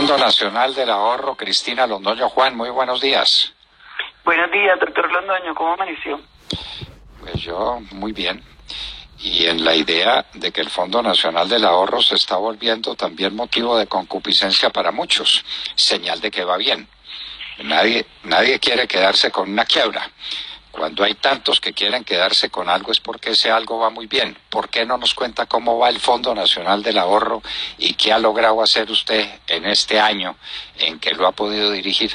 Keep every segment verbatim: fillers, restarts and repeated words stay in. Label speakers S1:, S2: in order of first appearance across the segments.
S1: Fondo Nacional del Ahorro, Cristina Londoño. Juan, muy buenos días.
S2: Buenos días, doctor Londoño, ¿cómo amaneció?
S1: Pues yo, muy bien. Y en la idea de que el Fondo Nacional del Ahorro se está volviendo también motivo de concupiscencia para muchos, señal de que va bien. Nadie, nadie quiere quedarse con una quiebra. Cuando hay tantos que quieren quedarse con algo es porque ese algo va muy bien. ¿Por qué no nos cuenta cómo va el Fondo Nacional del Ahorro y qué ha logrado hacer usted en este año en que lo ha podido dirigir?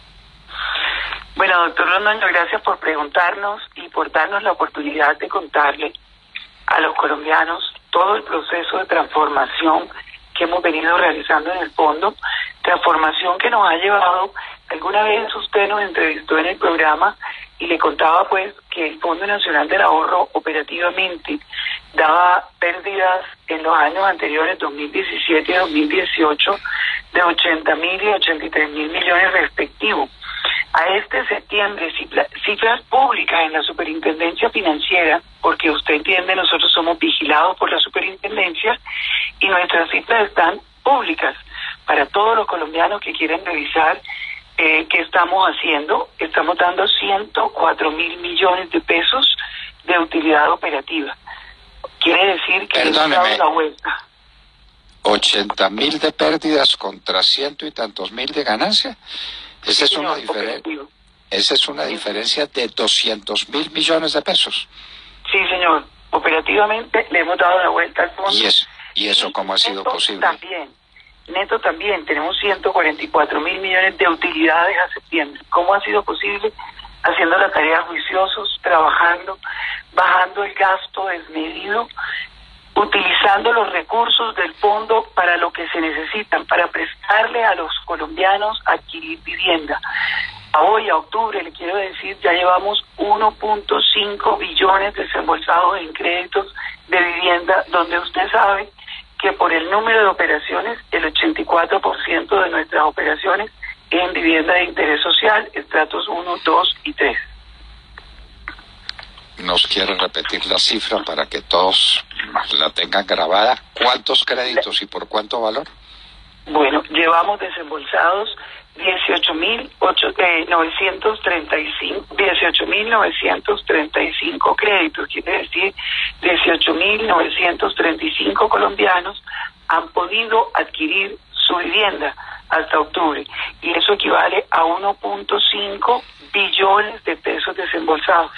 S2: Bueno, doctor Londoño, gracias por preguntarnos y por darnos la oportunidad de contarle a los colombianos todo el proceso de transformación que hemos venido realizando en el fondo, transformación que nos ha llevado. Alguna vez usted nos entrevistó en el programa y le contaba pues que el Fondo Nacional del Ahorro operativamente daba pérdidas en los años anteriores, dos mil diecisiete y dos mil dieciocho, de ochenta mil y ochenta y tres mil millones respectivos. A este septiembre, cifras públicas en la Superintendencia Financiera, porque usted entiende, nosotros somos vigilados por la Superintendencia y nuestras cifras están públicas para todos los colombianos que quieren revisar eh, qué estamos haciendo. Estamos dando ciento cuatro mil millones de pesos de utilidad operativa. Quiere decir que hemos dado la vuelta.
S1: ochenta mil de pérdidas contra ciento y tantos mil de ganancia. Esa es una diferencia. Esa es una diferencia de doscientos mil millones de pesos.
S2: Sí, señor. Operativamente le hemos dado la vuelta al fondo.
S1: ¿Y eso, y eso cómo ha sido posible?
S2: También. Neto también. Tenemos ciento cuarenta y cuatro mil millones de utilidades a septiembre. ¿Cómo ha sido posible? Haciendo la tarea juiciosos, trabajando, bajando el gasto desmedido, utilizando los recursos del fondo para lo que se necesitan, para prestarle a los colombianos a adquirir vivienda. A hoy, a octubre, le quiero decir, ya llevamos uno punto cinco billones desembolsados en créditos de vivienda, donde usted sabe que por el número de operaciones, el ochenta y cuatro por ciento de nuestras operaciones es en vivienda de interés social, estratos uno, dos y tres.
S1: ¿Nos quiere repetir la cifra para que todos la tengan grabada? ¿Cuántos créditos y por cuánto valor?
S2: Bueno, llevamos desembolsados dieciocho mil novecientos treinta y cinco, dieciocho mil novecientos treinta y cinco créditos, quiere decir dieciocho mil novecientos treinta y cinco colombianos han podido adquirir su vivienda hasta octubre, y eso equivale a uno punto cinco billones de pesos desembolsados.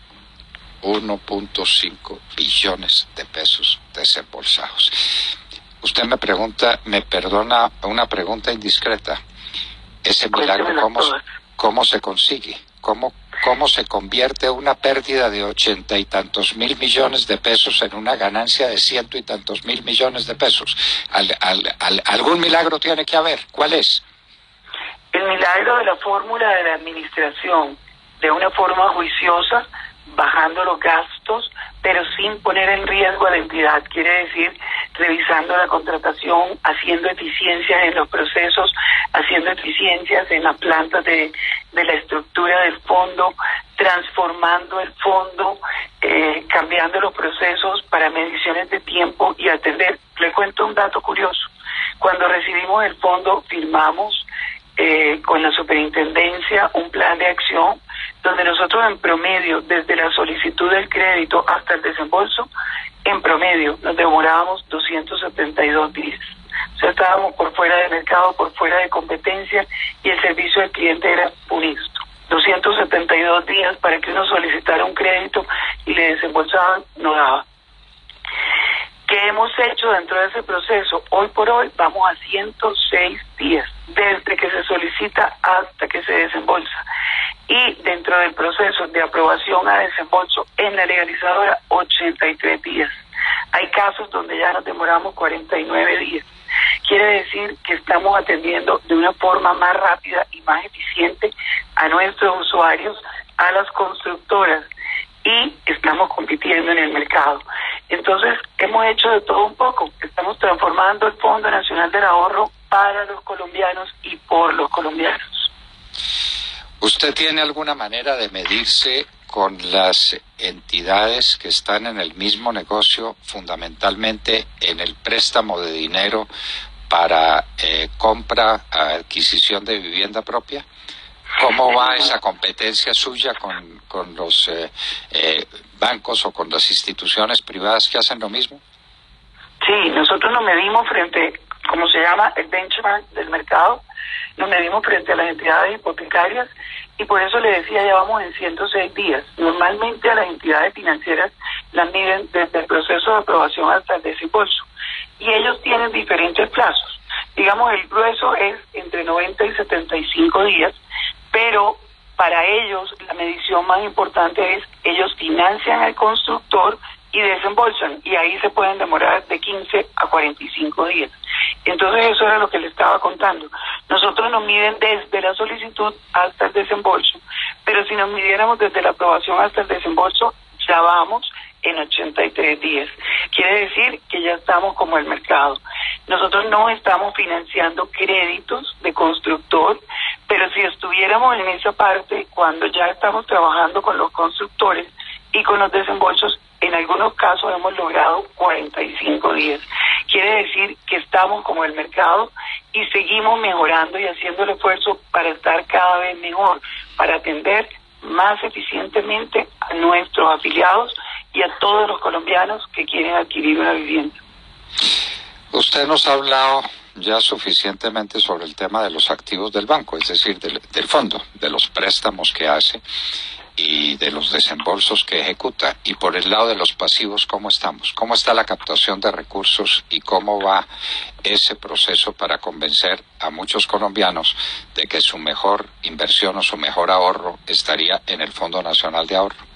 S1: uno punto cinco billones de pesos desembolsados. Usted me pregunta, me perdona una pregunta indiscreta. Ese milagro, ¿cómo, cómo se consigue? ¿Cómo, cómo se convierte una pérdida de ochenta y tantos mil millones de pesos en una ganancia de ciento y tantos mil millones de pesos? Al, al, al, algún milagro tiene que haber. ¿Cuál es?
S2: El milagro de la fórmula de la administración, de una forma juiciosa, bajando los gastos, pero sin poner en riesgo a la entidad. Quiere decir, revisando la contratación, haciendo eficiencias en los procesos, haciendo eficiencias en las plantas de, de la estructura del fondo, transformando el fondo, eh, cambiando los procesos para mediciones de tiempo y atender. Le cuento un dato curioso. Cuando recibimos el fondo, firmamos eh, con la superintendencia un plan de acción donde nosotros en promedio, desde la solicitud del crédito hasta el desembolso, en promedio nos demorábamos doscientos setenta y dos días. O sea, estábamos por fuera de mercado, por fuera de competencia, y el servicio al cliente era honesto. doscientos setenta y dos días para que uno solicitara un crédito y le desembolsaban, no daba. ¿Qué hemos hecho dentro de ese proceso? Hoy por hoy vamos a ciento seis días, desde que se solicita hasta que se desembolsa. Y dentro del proceso de aprobación a desembolso en la legalizadora, ochenta y tres días. Hay casos donde ya nos demoramos cuarenta y nueve días. Quiere decir que estamos atendiendo de una forma más rápida y más eficiente a nuestros usuarios, a las constructoras, y estamos compitiendo en el mercado. Entonces, hemos hecho de todo un poco. Estamos transformando el Fondo Nacional del Ahorro para los colombianos y por los colombianos.
S1: ¿Usted tiene alguna manera de medirse con las entidades que están en el mismo negocio, fundamentalmente en el préstamo de dinero para eh, compra, adquisición de vivienda propia? ¿Cómo va esa competencia suya con, con los eh, eh, bancos o con las instituciones privadas que hacen lo mismo?
S2: Sí, nosotros nos medimos frente, como se llama, el benchmark del mercado, nos medimos frente a las entidades hipotecarias y por eso le decía, ya vamos en ciento seis días. Normalmente a las entidades financieras las miden desde el proceso de aprobación hasta el desembolso y ellos tienen diferentes plazos. Digamos, el grueso es entre noventa y setenta y cinco días, pero para ellos la medición más importante es ellos financian al constructor y desembolsan, y ahí se pueden demorar de quince a cuarenta y cinco días. Entonces eso era lo que le estaba contando. Nosotros nos miden desde la solicitud hasta el desembolso, pero si nos midiéramos desde la aprobación hasta el desembolso, ya vamos en ochenta y tres días. Quiere decir que ya estamos como el mercado. Nosotros no estamos financiando créditos de constructor, pero si estuviéramos en esa parte, cuando ya estamos trabajando con los constructores y con los desembolsos, en algunos casos hemos logrado cuarenta y cinco días. Quiere decir que estamos como el mercado y seguimos mejorando y haciendo el esfuerzo para estar cada vez mejor, para atender más eficientemente a nuestros afiliados y a todos los colombianos que quieren adquirir una vivienda.
S1: Usted nos ha hablado ya suficientemente sobre el tema de los activos del banco, es decir, del, del fondo, de los préstamos que hace y de los desembolsos que ejecuta. Y por el lado de los pasivos, ¿cómo estamos? ¿Cómo está la captación de recursos y cómo va ese proceso para convencer a muchos colombianos de que su mejor inversión o su mejor ahorro estaría en el Fondo Nacional de Ahorro?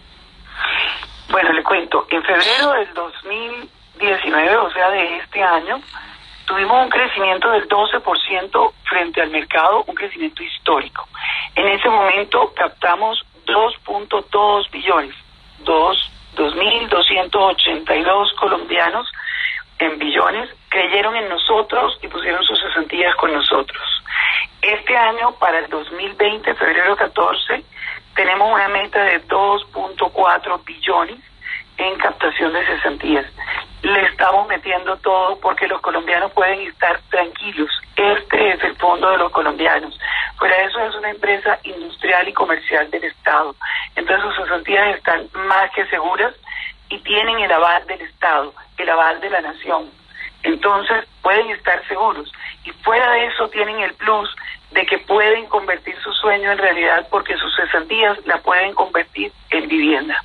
S2: Bueno, le cuento, en febrero del dos mil diecinueve, o sea, de este año, tuvimos un crecimiento del doce por ciento frente al mercado, un crecimiento histórico. En ese momento captamos dos punto dos billones, dos mil doscientos ochenta y dos colombianos en billones creyeron en nosotros y pusieron sus cesantías con nosotros. Este año, para el dos mil veinte, febrero catorce, tenemos una meta de dos punto cuatro billones en captación de cesantías. Le estamos metiendo todo porque los colombianos pueden estar tranquilos. Este es el fondo de los colombianos. Fuera de eso, es una empresa industrial y comercial del Estado. Entonces sus cesantías están más que seguras y tienen el aval del Estado, el aval de la nación. Entonces pueden estar seguros. Y fuera de eso tienen el plus de que pueden convertir su sueño en realidad porque sus cesantías la pueden convertir en vivienda.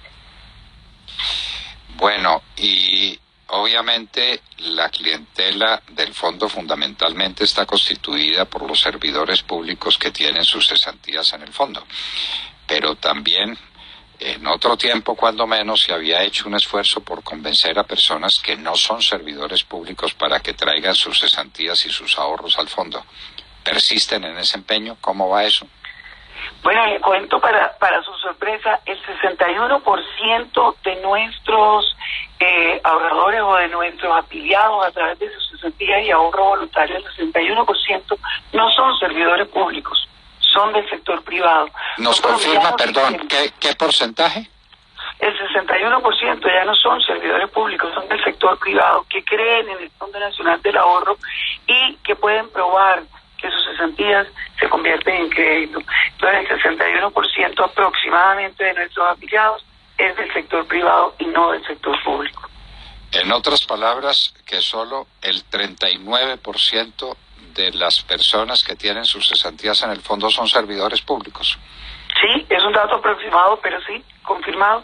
S1: Bueno, y obviamente la clientela del fondo fundamentalmente está constituida por los servidores públicos que tienen sus cesantías en el fondo, pero también en otro tiempo, cuando menos, se había hecho un esfuerzo por convencer a personas que no son servidores públicos para que traigan sus cesantías y sus ahorros al fondo. ¿Persisten en ese empeño? ¿Cómo va eso?
S2: Bueno, le cuento para, para su sorpresa, el sesenta y uno por ciento de nuestros eh, ahorradores o de nuestros afiliados a través de sus cesantías y ahorro voluntario, el sesenta y uno por ciento no son servidores públicos, son del sector privado.
S1: ¿Nos confirma, perdón, ¿qué, qué porcentaje?
S2: El sesenta y uno por ciento ya no son servidores públicos, son del sector privado, que creen en el Fondo Nacional del Ahorro y que pueden probar que sus cesantías se convierten en crédito. Entonces el sesenta y uno por ciento aproximadamente de nuestros afiliados es del sector privado y no del sector público.
S1: En otras palabras, que solo el treinta y nueve por ciento de las personas que tienen sus cesantías en el fondo son servidores públicos.
S2: Sí, es un dato aproximado, pero sí, confirmado.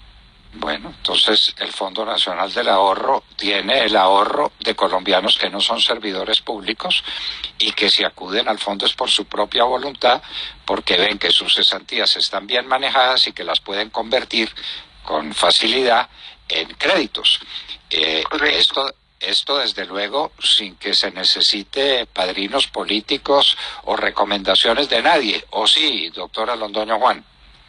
S1: Bueno, entonces el Fondo Nacional del Ahorro tiene el ahorro de colombianos que no son servidores públicos y que si acuden al fondo es por su propia voluntad, porque ven que sus cesantías están bien manejadas y que las pueden convertir con facilidad en créditos. Eh, esto, esto desde luego sin que se necesite padrinos políticos o recomendaciones de nadie. ¿O sí, doctora Londoño Juan?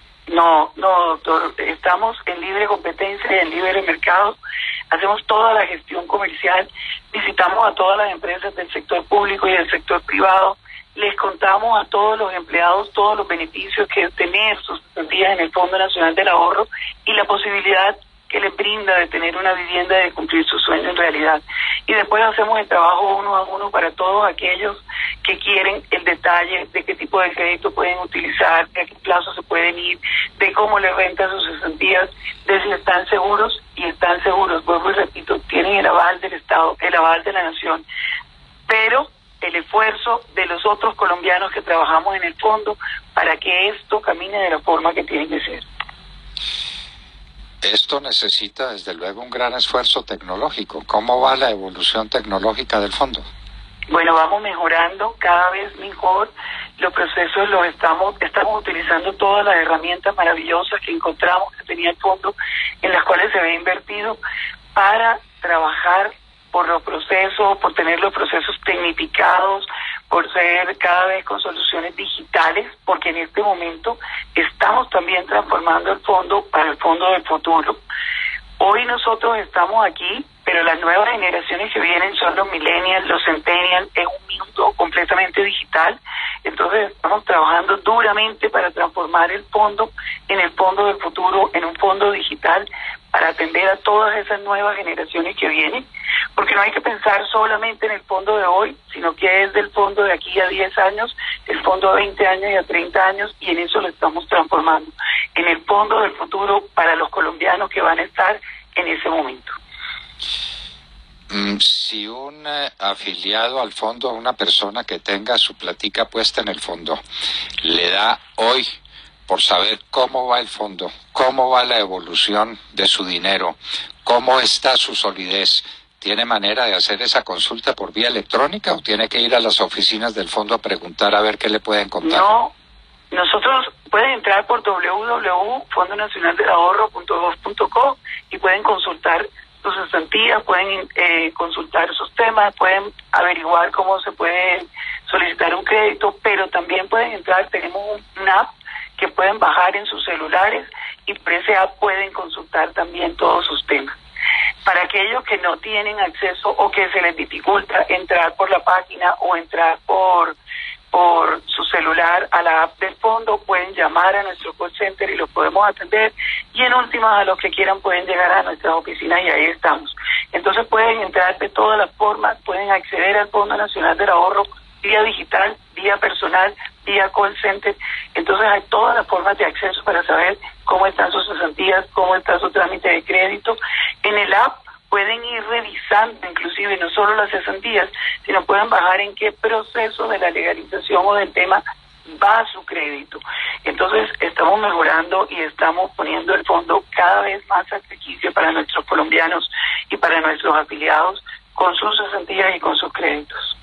S2: No, no, doctor, estamos en libre competencia y en libre mercado, hacemos toda la gestión comercial, visitamos a todas las empresas del sector público y del sector privado, les contamos a todos los empleados todos los beneficios que es tener sus cesantías en el Fondo Nacional del Ahorro y la posibilidad que les brinda de tener una vivienda y de cumplir su sueño en realidad. Y después hacemos el trabajo uno a uno para todos aquellos que quieren el detalle de qué tipo de crédito pueden utilizar, de a qué plazo se pueden ir, de cómo les renta sus cesantías, de si están seguros, y están seguros, vuelvo y repito, tienen el aval del Estado, el aval de la Nación, pero el esfuerzo de los otros colombianos que trabajamos en el fondo para que esto camine de la forma que tiene que ser.
S1: Esto necesita desde luego un gran esfuerzo tecnológico. ¿Cómo va la evolución tecnológica del fondo?
S2: Bueno, vamos mejorando cada vez mejor los procesos, los estamos estamos utilizando todas las herramientas maravillosas que encontramos que tenía el fondo, en las cuales se había invertido para trabajar por los procesos, por tener los procesos tecnificados, por ser cada vez con soluciones digitales, porque en este momento estamos también transformando el fondo para el fondo del futuro. Hoy nosotros estamos aquí, pero las nuevas generaciones que vienen son los millennials, los centennials, es un mundo completamente digital. Entonces estamos trabajando duramente para transformar el fondo en el fondo del futuro, en un fondo digital, para atender a todas esas nuevas generaciones que vienen, porque no hay que pensar solamente en el fondo de hoy, sino que es del fondo de aquí a diez años, el fondo a veinte años y a treinta años, y en eso lo estamos transformando, en el fondo del futuro para los colombianos que van a estar en ese momento.
S1: Si un eh, afiliado al fondo, una persona que tenga su platica puesta en el fondo, le da hoy por saber cómo va el fondo, cómo va la evolución de su dinero, cómo está su solidez, ¿tiene manera de hacer esa consulta por vía electrónica o tiene que ir a las oficinas del fondo a preguntar a ver qué le pueden contar?
S2: No, nosotros pueden entrar por doble u doble u doble u punto fondo nacional del ahorro punto gov punto co y pueden consultar sus cesantías, pueden eh, consultar sus temas, pueden averiguar cómo se puede solicitar un crédito, pero también pueden entrar, tenemos un, una app que pueden bajar en sus celulares y por ese app pueden consultar también todos sus temas. Para aquellos que no tienen acceso o que se les dificulta entrar por la página o entrar por por su celular a la app del fondo, pueden llamar a nuestro call center y los podemos atender, y en últimas a los que quieran pueden llegar a nuestras oficinas y ahí estamos. Entonces pueden entrar de todas las formas, pueden acceder al Fondo Nacional del Ahorro vía digital, vía personal, vía call center. Entonces hay todas las formas de acceso para saber cómo están sus cesantías, cómo está su trámite de crédito. En el app pueden ir revisando inclusive no solo las cesantías, sino pueden bajar en qué proceso de la legalización o del tema va su crédito. Entonces estamos mejorando y estamos poniendo el fondo cada vez más accesible para nuestros colombianos y para nuestros afiliados con sus cesantías y con sus créditos.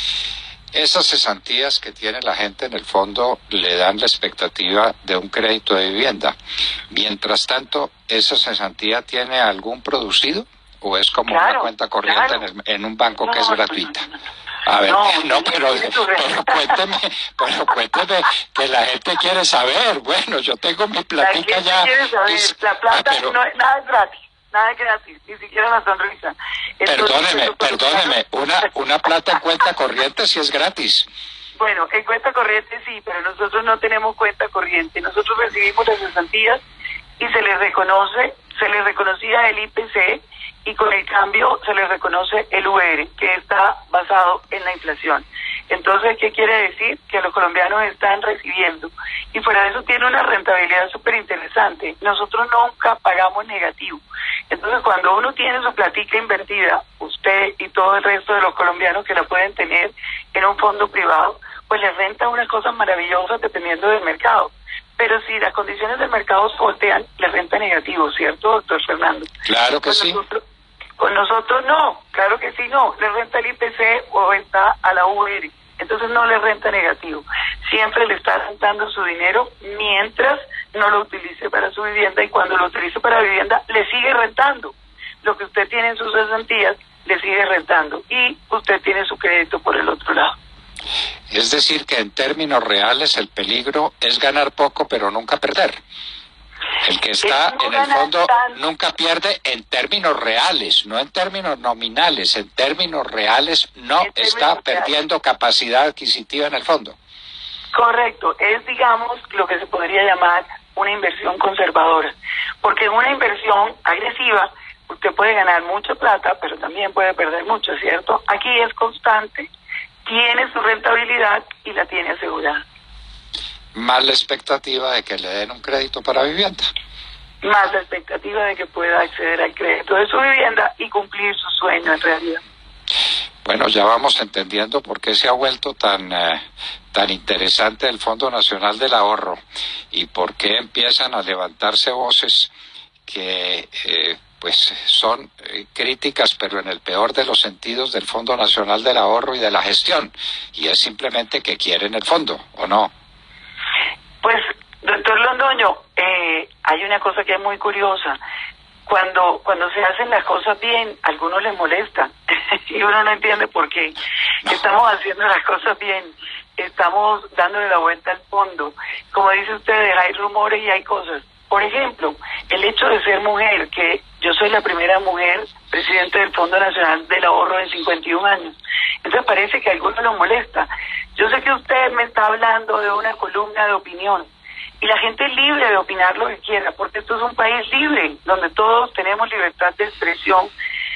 S1: Esas cesantías que tiene la gente en el fondo le dan la expectativa de un crédito de vivienda. Mientras tanto, ¿esa cesantía tiene algún producido? ¿O es como claro, una cuenta corriente claro. en, el, en un banco no, que es gratuita?
S2: No, no, no.
S1: A ver,
S2: no,
S1: no, pero, pero cuénteme, pero cuénteme que la gente quiere saber. Bueno, yo tengo mi platica ya.
S2: Quiere saber. Es, la plata ah, pero, no, nada es gratis, nada es gratis, ni siquiera la sonrisa.
S1: Entonces, perdóneme, perdóneme, una, una plata en cuenta corriente sí es gratis.
S2: Bueno, en cuenta corriente sí, pero nosotros no tenemos cuenta corriente. Nosotros recibimos las cesantías y se les reconoce, se les reconocía el I P C y con el cambio se les reconoce el U R, que está basado en la inflación. Entonces, ¿qué quiere decir? Que los colombianos están recibiendo. Y fuera de eso tiene una rentabilidad súper interesante. Nosotros nunca pagamos negativo. Entonces, cuando uno tiene su platica invertida, usted y todo el resto de los colombianos que la pueden tener en un fondo privado, pues les renta unas cosas maravillosas dependiendo del mercado. Pero si las condiciones del mercado se voltean, les renta negativo, ¿cierto, doctor Fernando?
S1: Claro que
S2: con
S1: sí.
S2: Nosotros, con nosotros no, claro que sí, no. Le renta el I P C o renta a la U R. Entonces no le renta negativo. Siempre le está rentando su dinero mientras no lo utilice para su vivienda, y cuando lo utilice para vivienda le sigue rentando. Lo que usted tiene en sus cesantías le sigue rentando y usted tiene su crédito por el otro lado.
S1: Es decir, que en términos reales el peligro es ganar poco pero nunca perder. El que está en el fondo nunca pierde en términos reales, no en términos nominales. En términos reales no está perdiendo capacidad adquisitiva en el fondo.
S2: Correcto, es, digamos, lo que se podría llamar una inversión conservadora, porque en una inversión agresiva usted puede ganar mucha plata, pero también puede perder mucho, ¿cierto? Aquí es constante, tiene su rentabilidad y la tiene asegurada.
S1: Más la expectativa de que le den un crédito para vivienda.
S2: Más la expectativa de que pueda acceder al crédito de su vivienda y cumplir su sueño en realidad.
S1: Bueno, ya vamos entendiendo por qué se ha vuelto tan, eh, tan interesante el Fondo Nacional del Ahorro y por qué empiezan a levantarse voces que eh, pues son eh, críticas, pero en el peor de los sentidos, del Fondo Nacional del Ahorro y de la gestión, y es simplemente que quieren el fondo, ¿o no?
S2: Pues, doctor Londoño, eh, hay una cosa que es muy curiosa. Cuando cuando se hacen las cosas bien, a algunos les molesta y uno no entiende por qué. No. Estamos haciendo las cosas bien, estamos dándole la vuelta al fondo. Como dice usted, hay rumores y hay cosas. Por ejemplo, el hecho de ser mujer, que yo soy la primera mujer presidente del Fondo Nacional del Ahorro en cincuenta y un años. Entonces parece que a algunos les molesta. Yo sé que usted me está hablando de una columna de opinión. Y la gente es libre de opinar lo que quiera, porque esto es un país libre, donde todos tenemos libertad de expresión,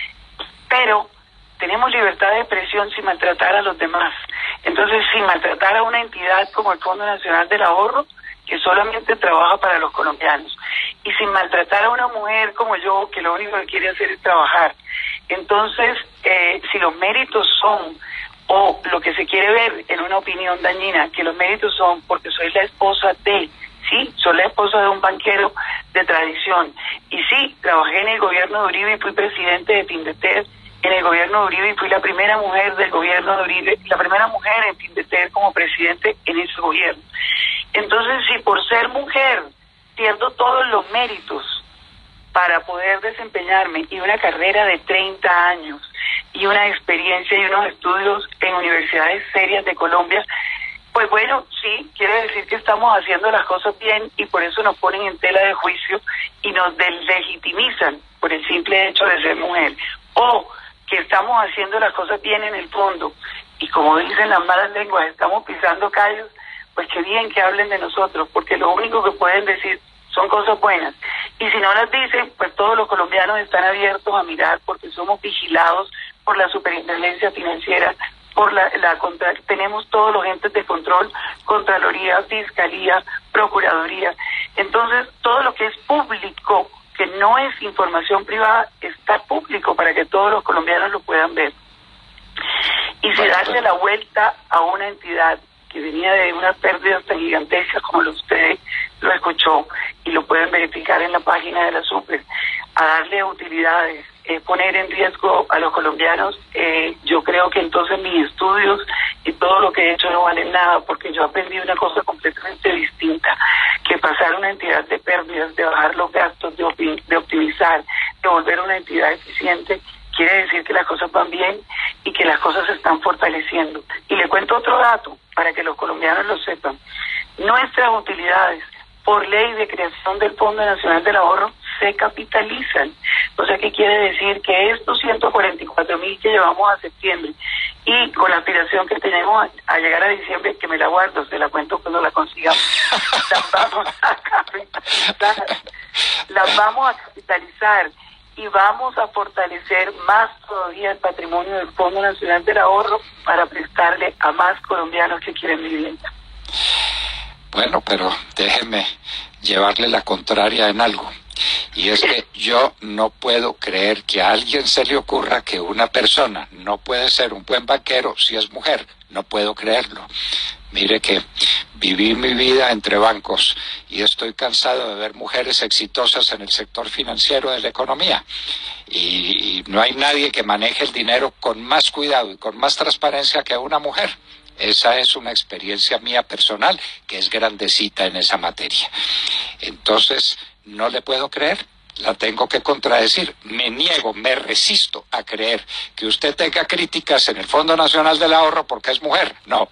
S2: pero tenemos libertad de expresión sin maltratar a los demás. Entonces, sin maltratar a una entidad como el Fondo Nacional del Ahorro, que solamente trabaja para los colombianos, y sin maltratar a una mujer como yo, que lo único que quiere hacer es trabajar. Entonces, eh, si los méritos son, o lo que se quiere ver en una opinión dañina, que los méritos son porque soy la esposa de... Sí, soy la esposa de un banquero de tradición. Y sí, trabajé en el gobierno de Uribe y fui presidente de Findeter en el gobierno de Uribe y fui la primera mujer del gobierno de Uribe, la primera mujer en Findeter como presidente en ese gobierno. Entonces, si por ser mujer pierdo todos los méritos para poder desempeñarme y una carrera de treinta años y una experiencia y unos estudios en universidades serias de Colombia, pues bueno, sí, quiere decir que estamos haciendo las cosas bien y por eso nos ponen en tela de juicio y nos deslegitimizan por el simple hecho de ser mujer. O que estamos haciendo las cosas bien en el fondo y como dicen las malas lenguas, estamos pisando callos, pues qué bien que hablen de nosotros, porque lo único que pueden decir son cosas buenas. Y si no las dicen, pues todos los colombianos están abiertos a mirar porque somos vigilados por la Superintendencia Financiera, por la, la contra, tenemos todos los entes de control, Contraloría, Fiscalía, Procuraduría. Entonces, todo lo que es público, que no es información privada, está público para que todos los colombianos lo puedan ver. Y si darle la vuelta a una entidad que venía de unas pérdidas tan gigantescas como lo usted lo escuchó, y lo pueden verificar en la página de la Super, a darle utilidades, eh, poner en riesgo a los colombianos, eh, yo creo que entonces mis estudios y todo lo que he hecho no valen nada, porque yo aprendí una cosa completamente distinta, que pasar una entidad de pérdidas, de bajar los gastos, de, opti- de optimizar, de volver una entidad eficiente, quiere decir que las cosas van bien y que las cosas se están fortaleciendo. Y le cuento otro dato, para que los colombianos lo sepan. Nuestras utilidades, por ley de creación del Fondo Nacional del Ahorro, se capitalizan. O sea, ¿qué quiere decir? Que estos ciento cuarenta y cuatro mil que llevamos a septiembre y con la aspiración que tenemos a, a llegar a diciembre, que me la guardo, se la cuento cuando la consigamos, las vamos a capitalizar. Las vamos a capitalizar y vamos a fortalecer más todavía el patrimonio del Fondo Nacional del Ahorro para prestarle a más colombianos que quieren vivienda.
S1: Bueno, pero déjeme llevarle la contraria en algo. Y es que yo no puedo creer que a alguien se le ocurra que una persona no puede ser un buen banquero si es mujer. No puedo creerlo. Mire que viví mi vida entre bancos y estoy cansado de ver mujeres exitosas en el sector financiero de la economía. Y, y no hay nadie que maneje el dinero con más cuidado y con más transparencia que una mujer. Esa es una experiencia mía personal que es grandecita en esa materia. Entonces, no le puedo creer, la tengo que contradecir. Me niego, me resisto a creer que usted tenga críticas en el Fondo Nacional del Ahorro porque es mujer. No,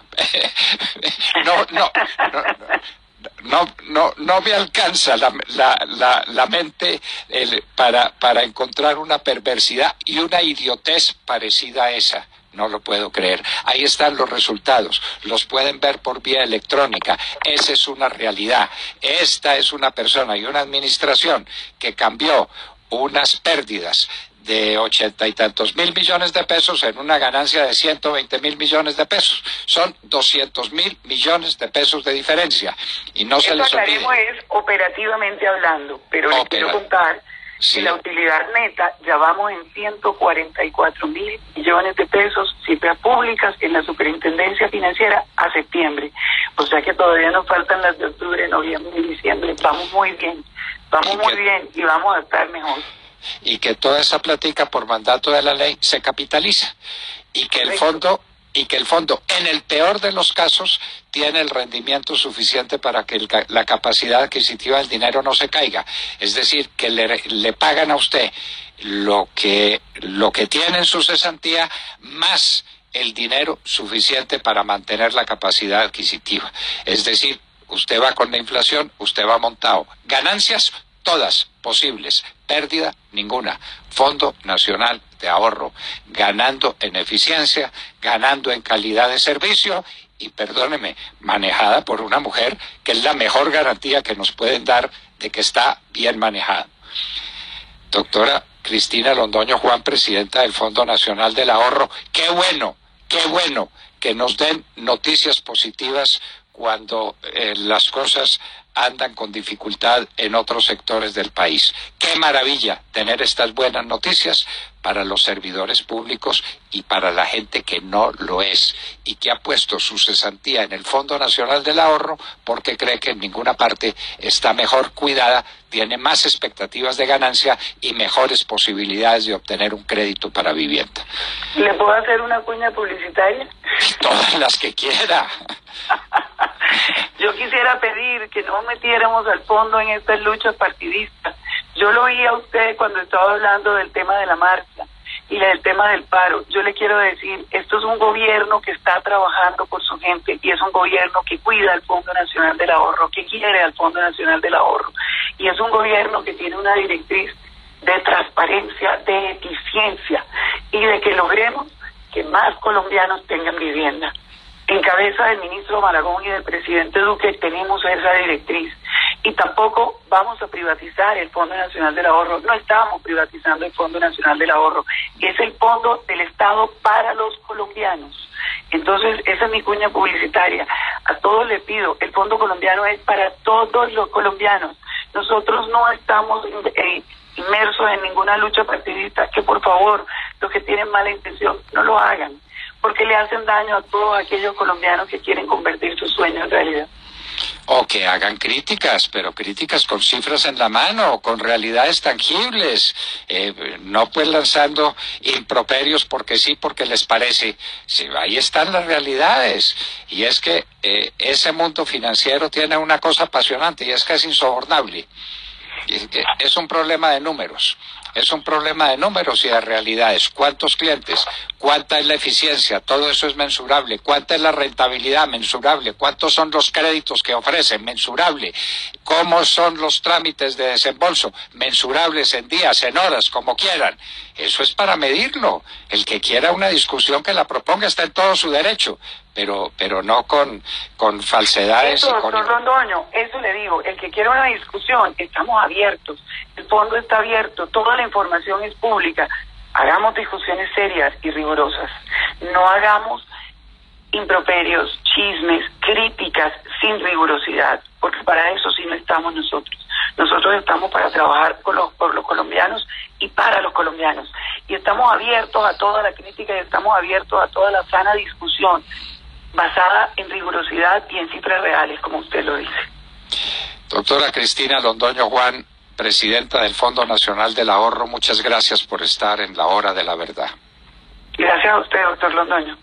S1: no, no, no, no, no, no me alcanza la, la, la, la mente el, para, para encontrar una perversidad y una idiotez parecida a esa. No lo puedo creer. Ahí están los resultados. Los pueden ver por vía electrónica. Esa es una realidad. Esta es una persona y una administración que cambió unas pérdidas de ochenta y tantos mil millones de pesos en una ganancia de ciento veinte mil millones de pesos. Son doscientos mil millones de pesos de diferencia. Y no se les olvide.
S2: Eso es operativamente hablando, pero les quiero contar
S1: sí.
S2: que la utilidad neta ya vamos en ciento cuarenta y cuatro mil millones de pesos, cifras públicas en la Superintendencia Financiera a septiembre. O sea que todavía nos faltan las de octubre, noviembre y diciembre. Vamos muy bien, vamos muy bien y vamos a estar mejor.
S1: Y que toda esa plática por mandato de la ley se capitaliza y que el fondo y que el fondo en el peor de los casos tiene el rendimiento suficiente para que el, la capacidad adquisitiva del dinero no se caiga, es decir, que le, le pagan a usted lo que lo que tiene en su cesantía más el dinero suficiente para mantener la capacidad adquisitiva, es decir, usted va con la inflación, usted va montado, ganancias todas posibles, pérdida ninguna. Fondo Nacional de Ahorro, ganando en eficiencia, ganando en calidad de servicio y, perdóneme, manejada por una mujer que es la mejor garantía que nos pueden dar de que está bien manejada. Doctora Cristina Londoño Juan, presidenta del Fondo Nacional del Ahorro, qué bueno, qué bueno que nos den noticias positivas cuando eh, las cosas andan con dificultad en otros sectores del país. Qué maravilla tener estas buenas noticias para los servidores públicos y para la gente que no lo es y que ha puesto su cesantía en el Fondo Nacional del Ahorro porque cree que en ninguna parte está mejor cuidada, tiene más expectativas de ganancia y mejores posibilidades de obtener un crédito para vivienda.
S2: ¿Le puedo hacer una cuña publicitaria?
S1: Todas las que quiera.
S2: Yo quisiera pedir que no metiéramos al fondo en estas luchas partidistas. Yo lo oí a usted cuando estaba hablando del tema de la marcha y del tema del paro. Yo le quiero decir, esto es un gobierno que está trabajando por su gente y es un gobierno que cuida al Fondo Nacional del Ahorro, que quiere al Fondo Nacional del Ahorro. Y es un gobierno que tiene una directriz de transparencia, de eficiencia y de que logremos que más colombianos tengan vivienda. En cabeza del ministro Malagón y del presidente Duque tenemos esa directriz y tampoco vamos a privatizar el Fondo Nacional del Ahorro. No estamos privatizando el Fondo Nacional del Ahorro, es el fondo del Estado para los colombianos. Entonces, esa es mi cuña publicitaria. A todos les pido, el Fondo Colombiano es para todos los colombianos. Nosotros no estamos eh, inmersos en ninguna lucha partidista, que por favor, los que tienen mala intención, no lo hagan, porque le hacen daño a todos aquellos colombianos que quieren convertir sus sueños en realidad.
S1: O que hagan críticas, pero críticas con cifras en la mano, con realidades tangibles, eh, no pues lanzando improperios porque sí, porque les parece. Sí, ahí están las realidades, y es que eh, ese mundo financiero tiene una cosa apasionante y es que es insobornable. Es un problema de números, es un problema de números y de realidades. ¿Cuántos clientes? ¿Cuánta es la eficiencia? Todo eso es mensurable. ¿Cuánta es la rentabilidad? Mensurable. ¿Cuántos son los créditos que ofrecen? Mensurable. ¿Cómo son los trámites de desembolso? Mensurables en días, en horas, como quieran. Eso es para medirlo. El que quiera una discusión que la proponga está en todo su derecho, pero pero no con, con falsedades.
S2: Eso,
S1: y con...
S2: doctor Londoño, eso le digo, el que quiera una discusión, estamos abiertos, el fondo está abierto, toda la información es pública, hagamos discusiones serias y rigurosas, no hagamos improperios, chismes, críticas sin rigurosidad, porque para eso sí no estamos nosotros. Nosotros estamos para trabajar con los, por los colombianos y para los colombianos, y estamos abiertos a toda la crítica y estamos abiertos a toda la sana discusión basada en rigurosidad y en cifras reales, como usted lo dice.
S1: Doctora Cristina Londoño Juan, presidenta del Fondo Nacional del Ahorro, muchas gracias por estar en la hora de la verdad.
S2: Gracias a usted, doctor Londoño.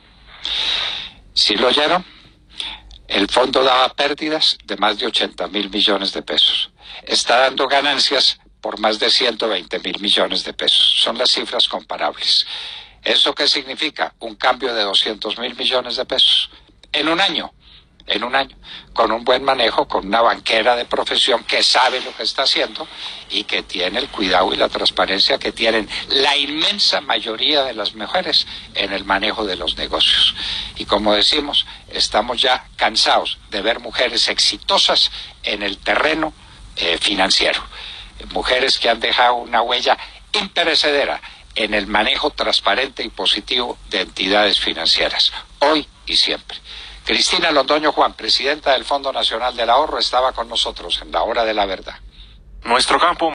S1: ¿Sí lo oyeron? El fondo daba pérdidas de más de ochenta mil millones de pesos. Está dando ganancias por más de ciento veinte mil millones de pesos. Son las cifras comparables. ¿Eso qué significa? Un cambio de doscientos mil millones de pesos en un año. en un año, con un buen manejo, con una banquera de profesión que sabe lo que está haciendo y que tiene el cuidado y la transparencia que tienen la inmensa mayoría de las mujeres en el manejo de los negocios. Y como decimos, estamos ya cansados de ver mujeres exitosas en el terreno eh, financiero, mujeres que han dejado una huella imperecedera en el manejo transparente y positivo de entidades financieras, hoy y siempre. Cristina Londoño Juan, presidenta del Fondo Nacional del Ahorro, estaba con nosotros en la Hora de la Verdad.
S3: Nuestro campo